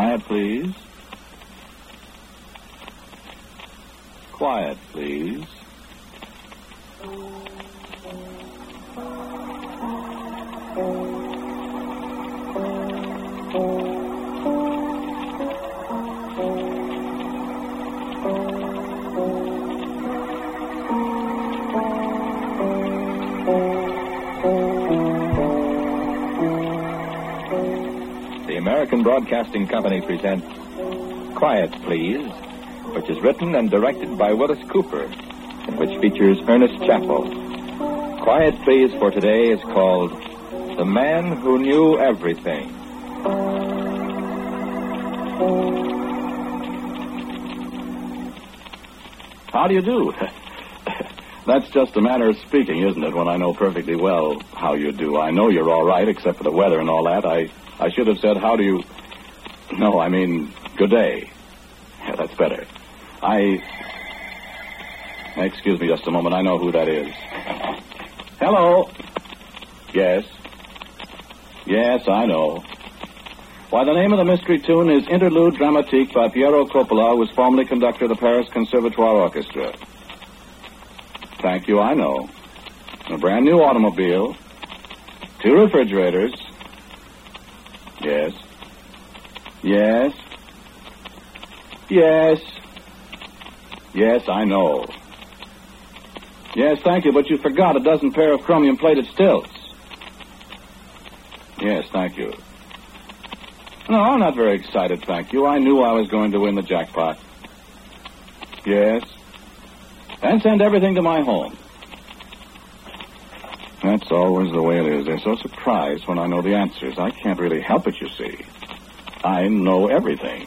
Quiet, please. Quiet, please. The American Broadcasting Company presents Quiet, Please, which is written and directed by Willis Cooper, and which features Ernest Chappell. Quiet, Please for today is called The Man Who Knew Everything. How do you do? That's just a manner of speaking, isn't it, when I know perfectly well how you do. I know you're all right, except for the weather and all that. I should have said, how do you... No, I mean, good day. Yeah, that's better. Excuse me just a moment. I know who that is. Hello? Yes. Yes, I know. Why, the name of the mystery tune is Interlude Dramatique by Piero Coppola, who was formerly conductor of the Paris Conservatoire Orchestra. Thank you, I know. A brand new automobile. 2 refrigerators. Yes. Yes. Yes. Yes, I know. Yes, thank you, but you forgot a dozen pair of chromium-plated stilts. Yes, thank you. No, I'm not very excited, thank you. I knew I was going to win the jackpot. Yes. And send everything to my home. That's always the way it is. They're so surprised when I know the answers. I can't really help it, you see. I know everything.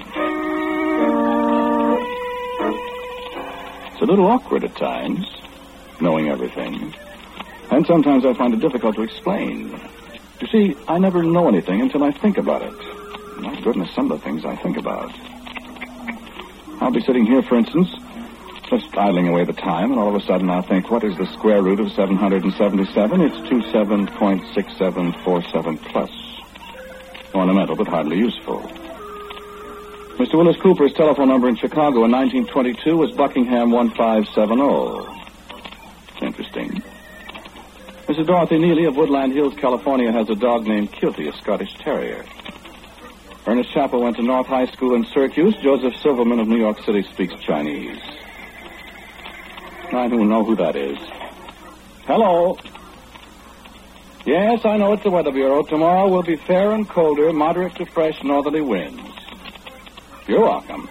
It's a little awkward at times, knowing everything. And sometimes I find it difficult to explain. You see, I never know anything until I think about it. My goodness, some of the things I think about. I'll be sitting here, for instance, just idling away the time, and all of a sudden I'll think, what is the square root of 777? It's 27.6747 plus. Ornamental, but hardly useful. Mr. Willis Cooper's telephone number in Chicago in 1922 was Buckingham 1570. It's interesting. Mrs. Dorothy Neely of Woodland Hills, California, has a dog named Kilty, a Scottish Terrier. Ernest Chappell went to North High School in Syracuse. Joseph Silverman of New York City speaks Chinese. I don't know who that is. Hello. Yes, I know it's the Weather Bureau. Tomorrow will be fair and colder, moderate to fresh northerly winds. You're welcome.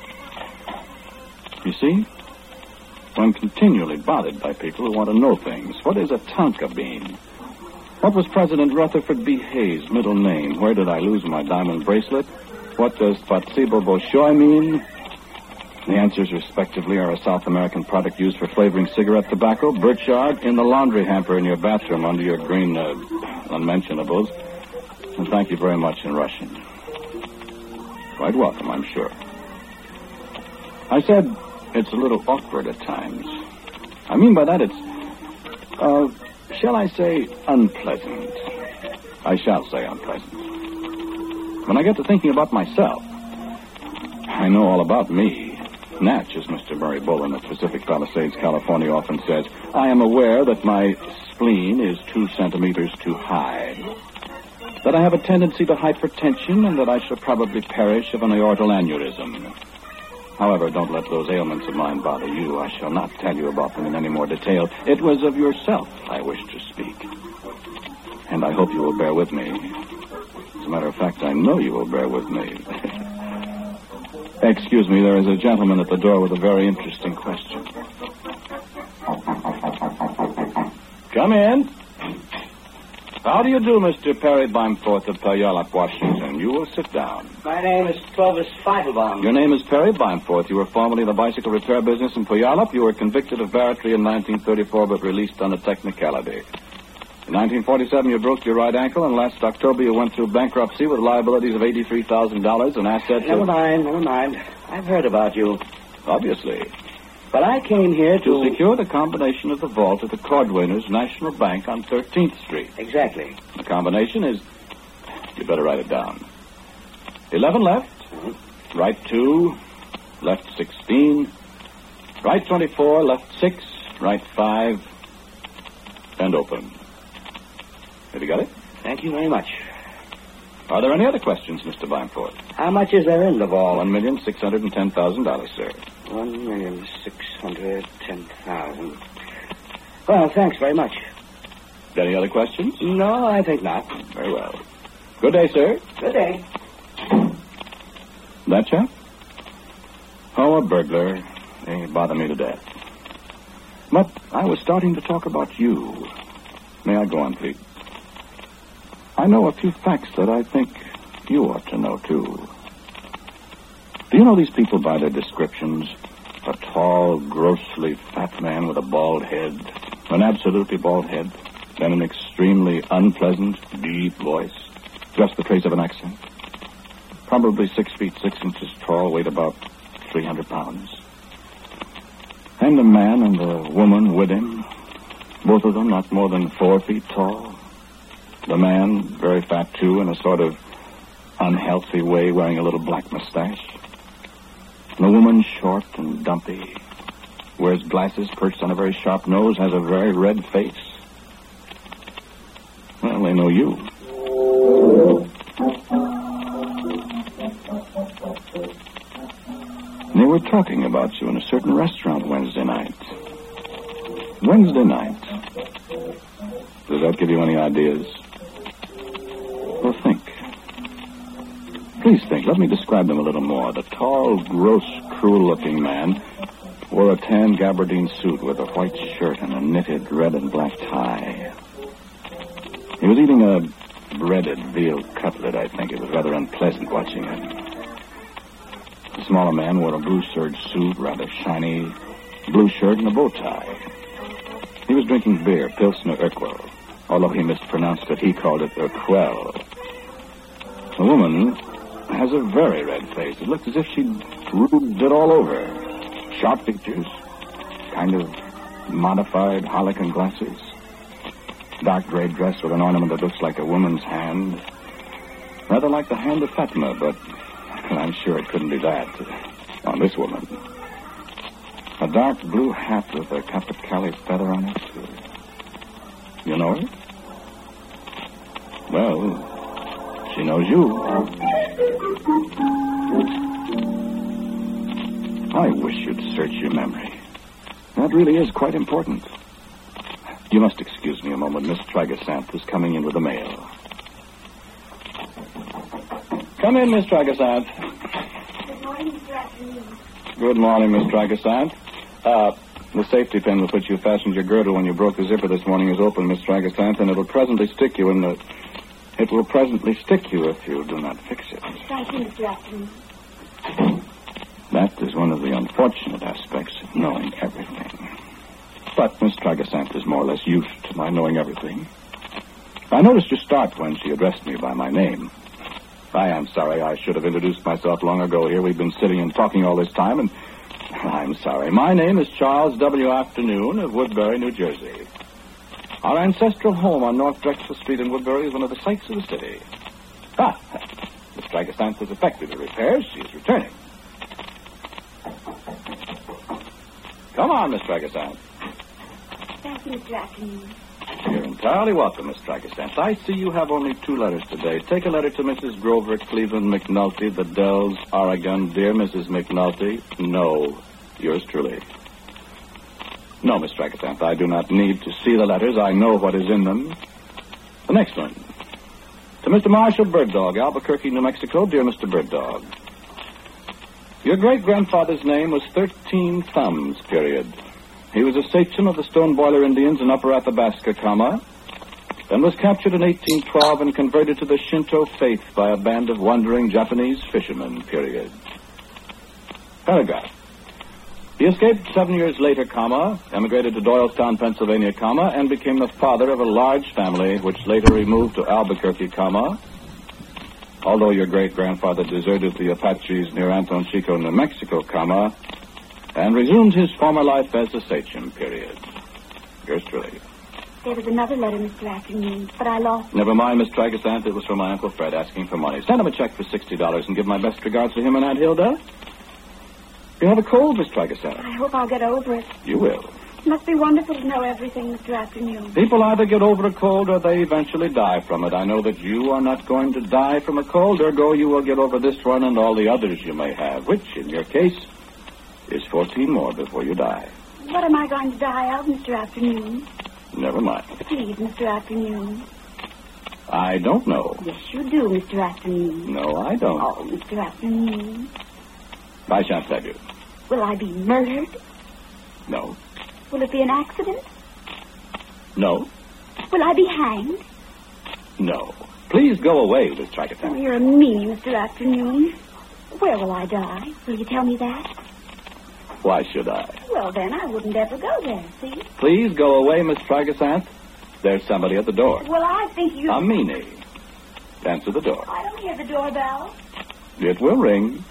You see, I'm continually bothered by people who want to know things. What is a tonka bean? What was President Rutherford B. Hayes' middle name? Where did I lose my diamond bracelet? What does Patsibo Bolshoi mean? The answers, respectively, are a South American product used for flavoring cigarette tobacco, birchard, in the laundry hamper in your bathroom under your green unmentionables. And thank you very much in Russian. Quite welcome, I'm sure. I said it's a little awkward at times. I mean by that it's, shall I say, unpleasant. I shall say unpleasant. When I get to thinking about myself, I know all about me. Natch, as Mr. Murray Bullen of Pacific Palisades, California, often says, I am aware that my spleen is 2 centimeters too high, that I have a tendency to hypertension, and that I shall probably perish of an aortal aneurysm. However, don't let those ailments of mine bother you. I shall not tell you about them in any more detail. It was of yourself I wish to speak, and I hope you will bear with me. As a matter of fact, I know you will bear with me. Excuse me, there is a gentleman at the door with a very interesting question. Come in. How do you do, Mr. Perry Bimforth of Puyallup, Washington? You will sit down. My name is Clovis Feitelbaum. Your name is Perry Bimforth. You were formerly in the bicycle repair business in Puyallup. You were convicted of battery in 1934, but released on a technicality. In 1947, you broke your right ankle, and last October you went through bankruptcy with liabilities of $83,000 and assets Never mind. I've heard about you. Obviously. But I came here To secure the combination of the vault at the Cordwainers National Bank on 13th Street. Exactly. The combination is... You better write it down. 11 left, Right 2, left 16, right 24, left 6, right 5, and open. Have you got it? Thank you very much. Are there any other questions, Mr. Vineforth? How much is there in the ball? $1,610,000, sir. $1,610,000. Well, thanks very much. Any other questions? No, I think not. Very well. Good day, sir. Good day. That chap? Oh, a burglar. They bother me to death. But I was starting to talk about you. May I go on, please? I know a few facts that I think you ought to know, too. Do you know these people by their descriptions? A tall, grossly fat man with a bald head, an absolutely bald head, and an extremely unpleasant, deep voice, just the trace of an accent. Probably 6 feet 6 inches tall, weighed about 300 pounds. And a man and a woman with him, both of them not more than 4 feet tall. The man, very fat too, in a sort of unhealthy way, wearing a little black mustache. And the woman, short and dumpy, wears glasses perched on a very sharp nose, has a very red face. Well, they know you. They were talking about you in a certain restaurant Wednesday night. Wednesday night. Does that give you any ideas? Well, think. Please think. Let me describe them a little more. The tall, gross, cruel-looking man wore a tan gabardine suit with a white shirt and a knitted red and black tie. He was eating a breaded veal cutlet, I think. It was rather unpleasant watching him. The smaller man wore a blue serge suit, rather shiny, blue shirt and a bow tie. He was drinking beer, Pilsner Urquell, although he mispronounced it. He called it Urquell. The woman has a very red face. It looked as if she'd rubbed it all over. Sharp features, kind of modified harlequin glasses, dark gray dress with an ornament that looks like a woman's hand, rather like the hand of Fatima, but I'm sure it couldn't be that on this woman. A dark blue hat with a Capercaillie feather on it. You know her? Well, she knows you. I wish you'd search your memory. That really is quite important. You must excuse me a moment. Miss Tragasant is coming in with the mail. Come in, Miss Tragasant. Good morning, Mr. Afternoon. Good morning, Miss Tragasant. The safety pin with which you fastened your girdle when you broke the zipper this morning is open, Miss Tragasant, and it'll presently stick you in the... It will presently stick you if you do not fix it. Thank you, Mr. Afternoon. That is one of the unfortunate aspects of knowing everything. But Miss Tragasant is more or less used to my knowing everything. I noticed your start when she addressed me by my name. I am sorry. I should have introduced myself long ago here. We've been sitting and talking all this time, and I'm sorry. My name is Charles W. Afternoon of Woodbury, New Jersey. Our ancestral home on North Drexel Street in Woodbury is one of the sights of the city. Miss Tragasant has effected the repairs. She is returning. Come on, Miss Tragasant. Thank you, Mr. Afternoon. You're entirely welcome, Miss Tragasant. I see you have only 2 letters today. Take a letter to Mrs. Grover Cleveland McNulty, The Dells, Oregon. Dear Mrs. McNulty, no. Yours truly. No, Miss Tragasant, I do not need to see the letters. I know what is in them. The next one. To Mr. Marshall Birddog, Albuquerque, New Mexico. Dear Mr. Birddog, your great-grandfather's name was 13 Thumbs, period. He was a sachem of the Stone Boiler Indians in Upper Athabasca, then was captured in 1812 and converted to the Shinto faith by a band of wandering Japanese fishermen, period. Paragraph. He escaped 7 years later, emigrated to Doylestown, Pennsylvania, and became the father of a large family, which later removed to Albuquerque, although your great-grandfather deserted the Apaches near Anton Chico, New Mexico, and resumed his former life as a sachem, period. Yours truly. There was another letter, Mr. Afternoon, but I lost it. Never mind, Miss Tragasant. It was from my Uncle Fred asking for money. Send him a check for $60 and give my best regards to him and Aunt Hilda. You have a cold, Miss Tragasant. I hope I'll get over it. You will. It must be wonderful to know everything, Mr. Afternoon. People either get over a cold or they eventually die from it. I know that you are not going to die from a cold, ergo you will get over this one and all the others you may have, which, in your case, is 14 more before you die. What am I going to die of, Mr. Afternoon? Never mind. Please, Mr. Afternoon. I don't know. Yes, you do, Mr. Afternoon. No, I don't. Oh, Mr. Afternoon. I shan't tell you. Will I be murdered? No. Will it be an accident? No. Will I be hanged? No. Please go away, Miss Oh, Tragasant. you're a mean Mr. Afternoon. Where will I die? Will you tell me that? Why should I? Well, then I wouldn't ever go there, see? Please go away, Miss Tragasant. There's somebody at the door. Well, I think you... A meanie. Answer the door. I don't hear the doorbell. It will ring.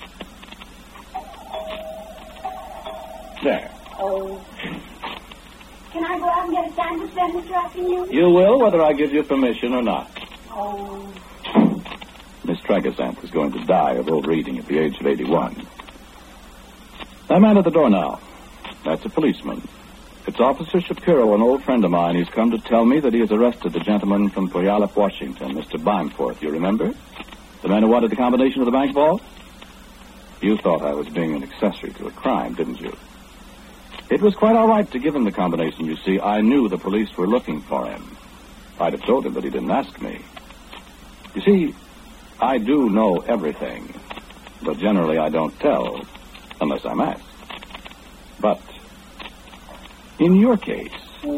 There. Oh. Can I go out and get a sandwich then, Mr. Afternoon? You will, whether I give you permission or not. Oh. Miss Tragasant is going to die of overeating at the age of 81. That man at the door now. That's a policeman. It's Officer Shapiro, an old friend of mine. He's come to tell me that he has arrested the gentleman from Puyallup, Washington, Mr. Bimeforth. You remember? The man who wanted the combination of the bank vault? You thought I was being an accessory to a crime, didn't you? It was quite all right to give him the combination, you see. I knew the police were looking for him. I'd have told him, but he didn't ask me. You see, I do know everything, but generally I don't tell unless I'm asked. But in your case,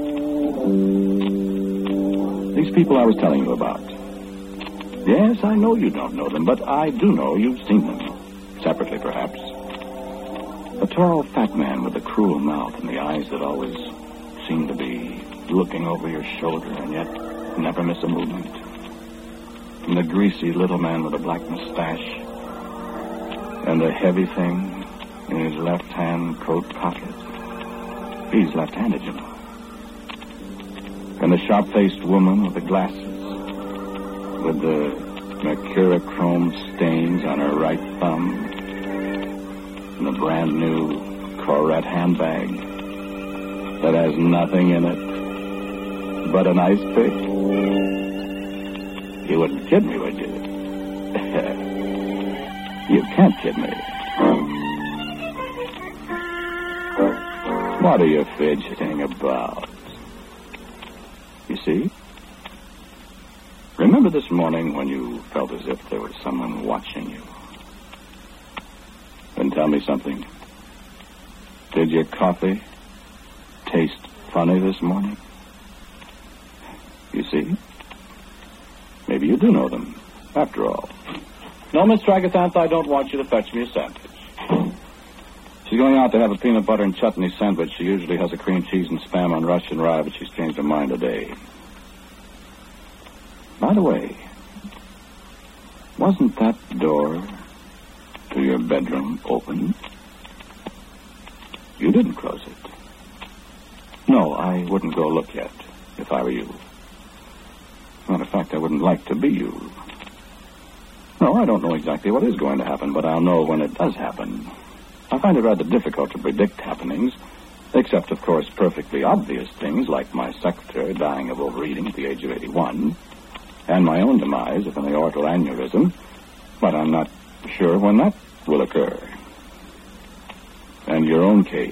these people I was telling you about, yes, I know you don't know them, but I do know you've seen them, separately perhaps. A tall, fat man with a cruel mouth and the eyes that always seem to be looking over your shoulder and yet never miss a movement. And the greasy little man with a black mustache and the heavy thing in his left-hand coat pocket. He's left-handed, you know. And the sharp-faced woman with the glasses, with the mercurochrome stains on her right thumb, and a brand-new Corette handbag that has nothing in it but an ice pick. You wouldn't kid me, would you? You can't kid me. What are you fidgeting about? You see? Remember this morning when you felt as if there was someone watching you? Then tell me something. Did your coffee taste funny this morning? You see? Maybe you do know them, after all. No, Miss Tragasant, I don't want you to fetch me a sandwich. She's going out to have a peanut butter and chutney sandwich. She usually has a cream cheese and spam on Russian rye, but she's changed her mind today. By the way, wasn't that door to your bedroom open? You didn't close it. No, I wouldn't go look yet, if I were you. Matter of fact, I wouldn't like to be you. No, I don't know exactly what is going to happen, but I'll know when it does happen. I find it rather difficult to predict happenings, except, of course, perfectly obvious things like my secretary dying of overeating at the age of 81, and my own demise of an aortal aneurysm, but I'm not sure when that will occur. And your own case.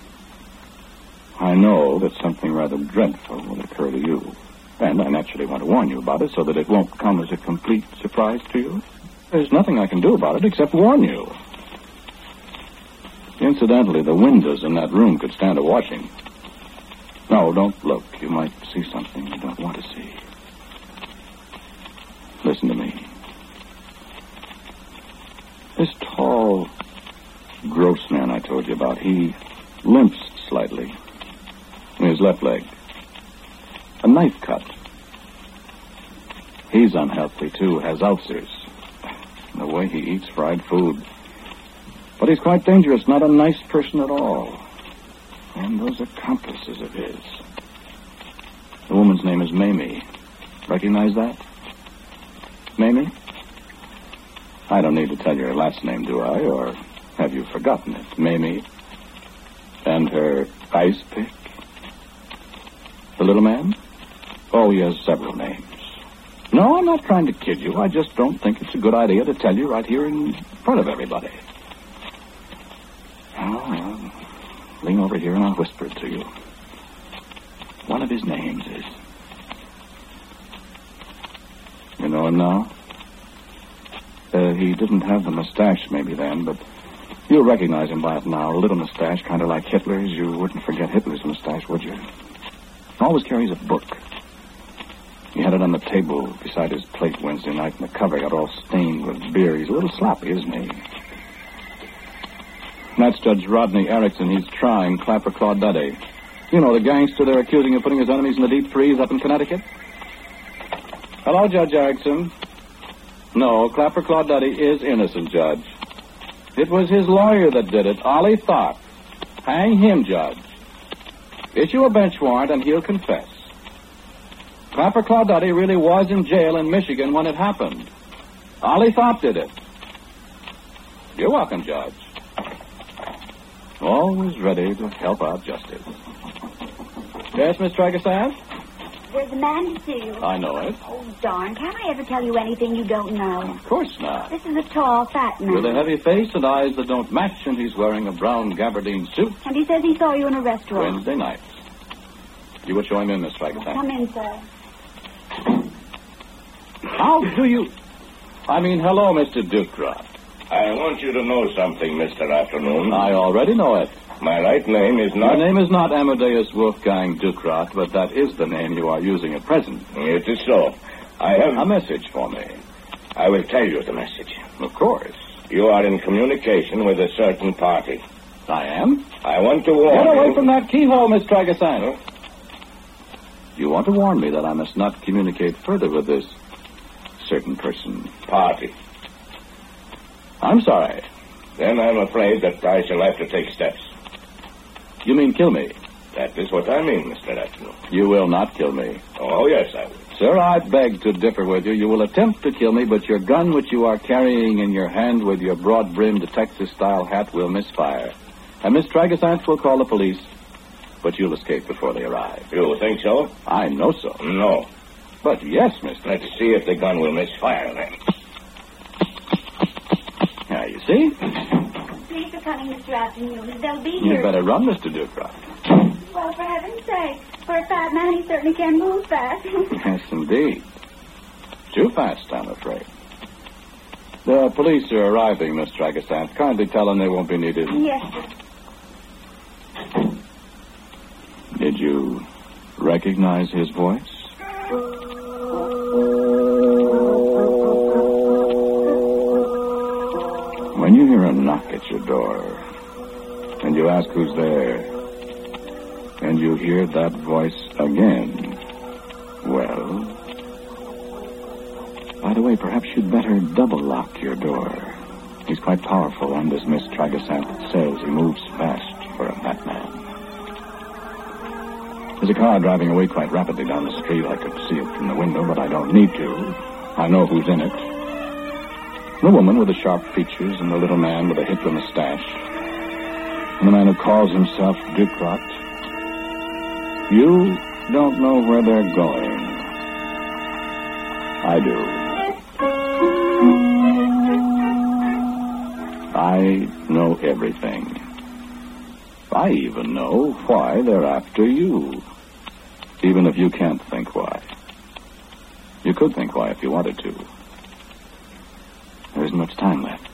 I know that something rather dreadful will occur to you, and I naturally want to warn you about it so that it won't come as a complete surprise to you. There's nothing I can do about it except warn you. Incidentally, the windows in that room could stand a watching. No, don't look. You might see something you don't want to see. Listen to me. This tall, gross man I told you about, he limps slightly in his left leg. A knife cut. He's unhealthy, too, has ulcers. The way he eats fried food. But he's quite dangerous, not a nice person at all. And those accomplices of his. The woman's name is Mamie. Recognize that? Mamie? I don't need to tell you her last name, do I? Or have you forgotten it? Mamie. And her ice pick? The little man? Oh, he has several names. No, I'm not trying to kid you. I just don't think it's a good idea to tell you right here in front of everybody. Oh, well, lean over here and I'll whisper it to you. One of his names is... You know him now? He didn't have the mustache maybe then, but you'll recognize him by it now. A little mustache, kind of like Hitler's. You wouldn't forget Hitler's mustache, would you? Always carries a book. He had it on the table beside his plate Wednesday night, and the cover got all stained with beer. He's a little sloppy, isn't he? That's Judge Rodney Erickson. He's trying Clapper Claudette. You know, the gangster they're accusing of putting his enemies in the deep freeze up in Connecticut? Hello, Judge Erickson. No, Clapper Claudette is innocent, Judge. It was his lawyer that did it, Ollie Tharp. Hang him, Judge. Issue a bench warrant and he'll confess. Clapper Claudette really was in jail in Michigan when it happened. Ollie Tharp did it. You're welcome, Judge. Always ready to help out justice. Yes, Miss Tragasant? There's a man to see you. I know it. Oh, darn. Can I ever tell you anything you don't know? Of course not. This is a tall, fat man. With a heavy face and eyes that don't match, and he's wearing a brown gabardine suit. And he says he saw you in a restaurant. Wednesday night. You would show him in, Miss Tragasant. Come in, sir. How do you... hello, Mr. Ducroft. I want you to know something, Mr. Afternoon. I already know it. My right name is not... Your name is not Amadeus Wolfgang Ducroft, but that is the name you are using at present. It is so. I have... A message for me. I will tell you the message. Of course. You are in communication with a certain party. I am? I want to warn you... Get away from that keyhole, Miss Tragasant. You want to warn me that I must not communicate further with this certain person. Party. I'm sorry. Then I'm afraid that I shall have to take steps. You mean kill me? That is what I mean, Mr. Afternoon. You will not kill me. Oh, yes, I will. Sir, I beg to differ with you. You will attempt to kill me, but your gun, which you are carrying in your hand with your broad-brimmed Texas-style hat, will misfire. And Miss Tragasant will call the police, but you'll escape before they arrive. You think so? I know so. No. But yes, Mr. Let's see if the gun will misfire, then. Now, you see? Please for coming, Mr. Afternoon. They'll be You here. better run, Mr. Ducroft. Well, for heaven's sake. For a fat man, he certainly can move fast. Yes, indeed. Too fast, I'm afraid. The police are arriving, Miss Tragasant. Kindly tell them they won't be needed. Yes, sir. Did you recognize his voice? When you hear a knock at your door, and you ask who's there, and you hear that voice again, well, by the way, perhaps you'd better double lock your door. He's quite powerful, and as Miss Tragasant says, he moves fast for a fat man. There's a car driving away quite rapidly down the street. I could see it from the window, but I don't need to. I know who's in it. The woman with the sharp features and the little man with a Hitler mustache. And the man who calls himself Ducroft. You don't know where they're going. I do. I know everything. I even know why they're after you. Even if you can't think why. You could think why if you wanted to. There isn't much time left.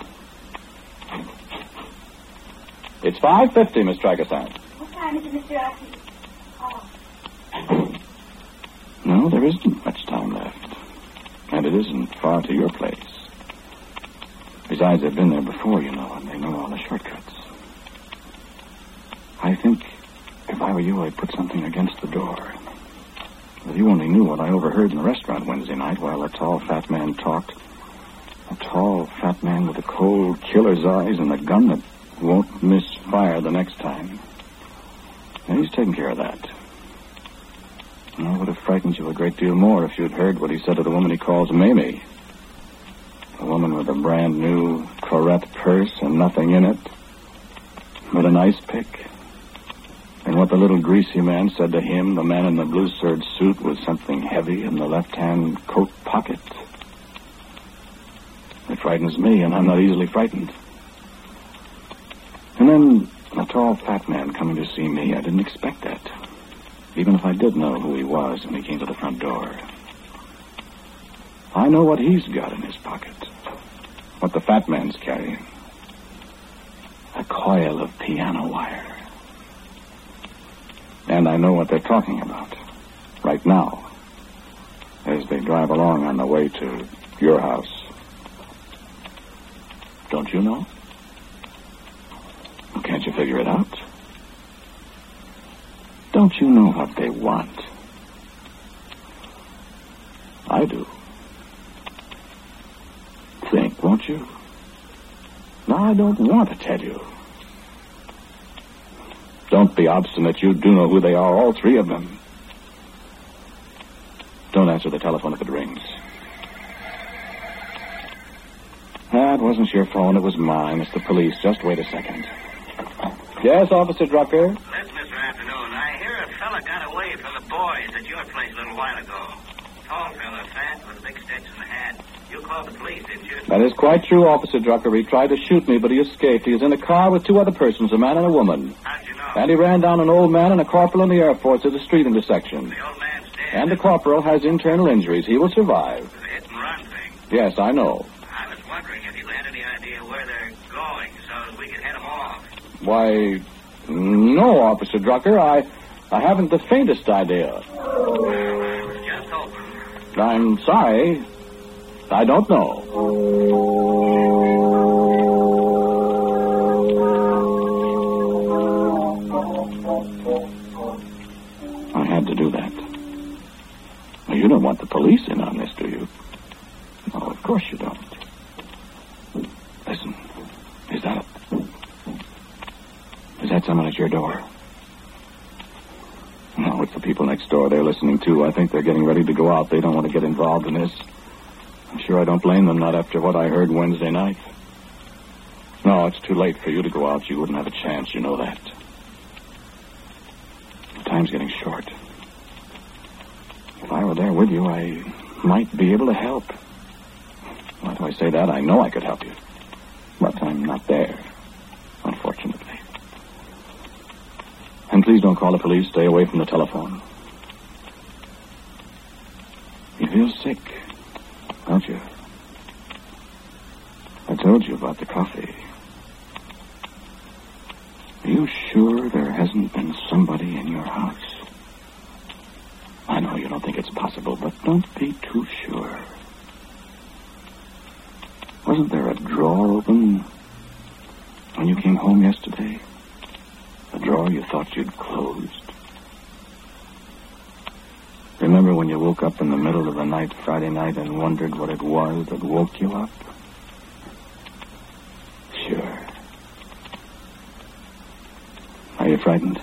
It's 5:50, Miss Tragasant. What time is it, Mr. Afternoon? Oh. No, there isn't much time left. And it isn't far to your place. Besides, they've been there before, you know, and they know all the shortcuts. I think if I were you, I'd put something against the door. If you only knew what I overheard in the restaurant Wednesday night while a tall, fat man talked. A tall, fat man with a cold killer's eyes and a gun that won't misfire the next time. And he's taking care of that. I would have frightened you a great deal more if you'd heard what he said to the woman he calls Mamie. A woman with a brand new Corette purse and nothing in it, but an ice pick. And what the little greasy man said to him, the man in the blue serge suit, was something heavy in the left-hand coat pocket. It frightens me, and I'm not easily frightened. And then a tall, fat man coming to see me. I didn't expect that, even if I did know who he was when he came to the front door. I know what he's got in his pocket, what the fat man's carrying. A coil of piano wire. And I know what they're talking about right now as they drive along on the way to your house. Don't you know? Well, can't you figure it out? Don't you know what they want? I do. Think, won't you? No, I don't want to tell you. Don't be obstinate. You do know who they are, all three of them. Don't answer the telephone if it rings. It wasn't your phone. It was mine. It's the police. Just wait a second. Yes, Officer Drucker? Listen, Mr. Afternoon, I hear a fella got away from the boys at your place a little while ago. Tall fella, fat, with a big Stetson hat. You called the police, didn't you? That is quite true, Officer Drucker. He tried to shoot me, but he escaped. He was in a car with two other persons, a man and a woman. How'd you know? And he ran down an old man and a corporal in the Air Force at a street intersection. The old man's dead. And the corporal has internal injuries. He will survive. The hit and run thing. Yes, I know. I was wondering if you had any idea where they're going so we could head them off. Why, no, Officer Drucker. I haven't the faintest idea. Well, I was just hoping. I'm sorry. I don't know. I had to do that. Well, you don't want the police in on this, do you? No, of course you don't. Listen, is that someone at your door? No, it's the people next door. They're listening, too. I think they're getting ready to go out. They don't want to get involved in this. I'm sure I don't blame them, not after what I heard Wednesday night. No, it's too late for you to go out. You wouldn't have a chance, you know that. The time's getting short. If I were there with you, I might be able to help. Why do I say that? I know I could help you. But I'm not there, unfortunately. And please don't call the police. Stay away from the telephone. You feel sick, don't you? I told you about the coffee. Are you sure there hasn't been somebody in your house? I know you don't think it's possible, but don't be too sure. Wasn't there a drawer open when you came home yesterday? A drawer you thought you'd closed. Remember when you woke up in the middle of the night, Friday night, and wondered what it was that woke you up? Sure. Are you frightened?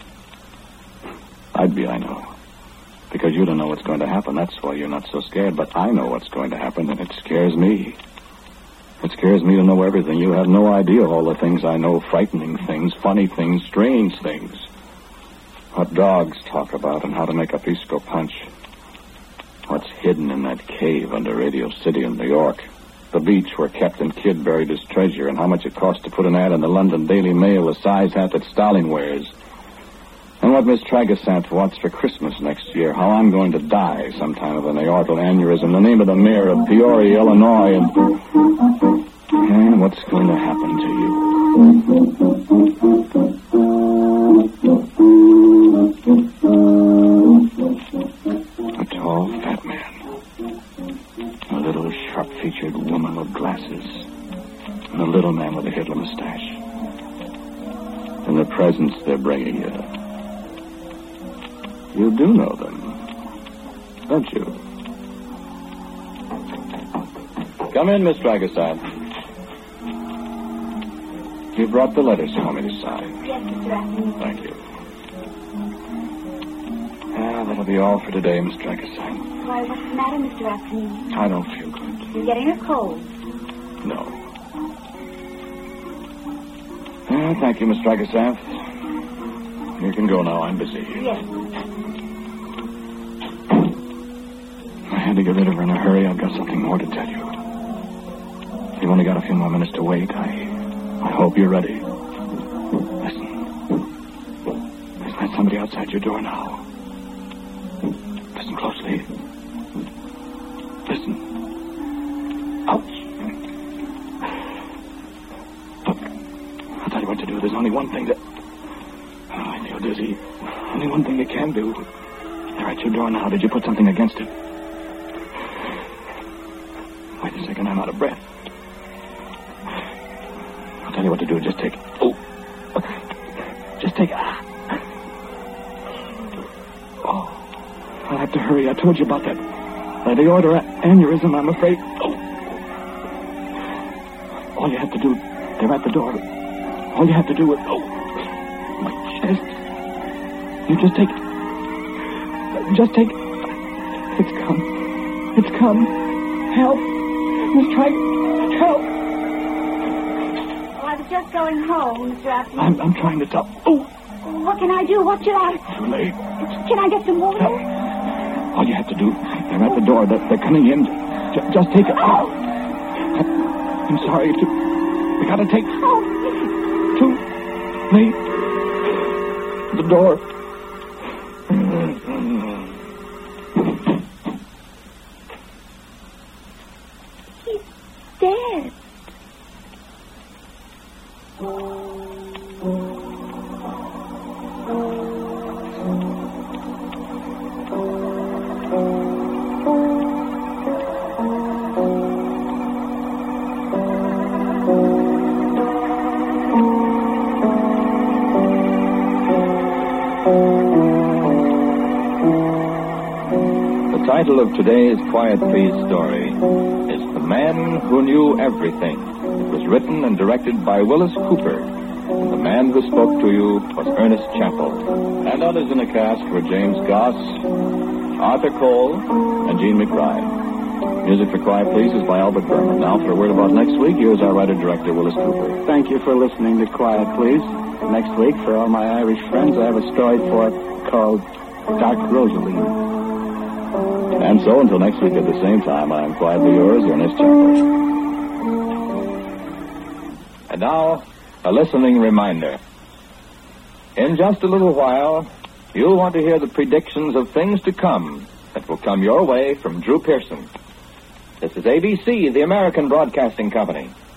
I'd be, I know. Because you don't know what's going to happen. That's why you're not so scared. But I know what's going to happen, and it scares me. It scares me to know everything. You have no idea of all the things I know. Frightening things, funny things, strange things. What dogs talk about and how to make a pisco punch. What's hidden in that cave under Radio City in New York. The beach where Captain Kidd buried his treasure, and how much it cost to put an ad in the London Daily Mail, the size hat that Stalin wears. And what Miss Tragasant wants for Christmas next year. How I'm going to die sometime of an aortal aneurysm. The name of the mayor of Peoria, Illinois. And what's going to happen to you? A tall, fat man. A little sharp-featured woman with glasses. And a little man with a Hitler mustache. And the presents they're bringing you. You do know them, don't you? Come in, Miss Dragasad. You brought the letters for me to sign. Yes, Mr. Afternoon. Thank you. Ah, that'll be all for today, Miss Dragasine. Why, what's the matter, Mr. Afternoon? I don't feel good. You're getting a cold. No. Thank you, Miss Dragasine. You can go now. I'm busy. Yes. I had to get rid of her in a hurry. I've got something more to tell you. You've only got a few more minutes to wait. I hope you're ready. Listen. There's not somebody outside your door now. Listen closely. Listen. Ouch. Look, I'll tell you what to do. There's only one thing that... Oh, I feel dizzy. Only one thing you can do. They're at your door now. Did you put something against it? Wait a second. I'm out of breath. I'll tell you what to do. Just take... Oh. Just take... Oh. I'll have to hurry. I told you about that. The aorta aneurysm, I'm afraid. Oh. All you have to do... They're at the door. All you have to do is... Oh. My chest. You just take... Just take... It's come. It's come. Help. Miss Trike. Help. Well, I was just going home, Mr. Afternoon. I'm trying to stop. Oh. What can I do? What should I... Too late. Can I get some water? Help. All you have to do... They're at the door. They're coming in. Just take it. Oh. I'm sorry. We gotta take... Oh. Too late. The door. He's dead. The title of today's Quiet Please story is The Man Who Knew Everything. It was written and directed by Willis Cooper. And the man who spoke to you was Ernest Chappell. And others in the cast were James Goss, Arthur Cole, and Gene McBride. Music for Quiet Please is by Albert Berman. Now for a word about next week, here's our writer-director, Willis Cooper. Thank you for listening to Quiet Please. Next week, for all my Irish friends, I have a story called Dark Rosalie. And so, until next week at the same time, I am quietly yours, Ernest Chappell. And now, a listening reminder. In just a little while, you'll want to hear the predictions of things to come that will come your way from Drew Pearson. This is ABC, the American Broadcasting Company.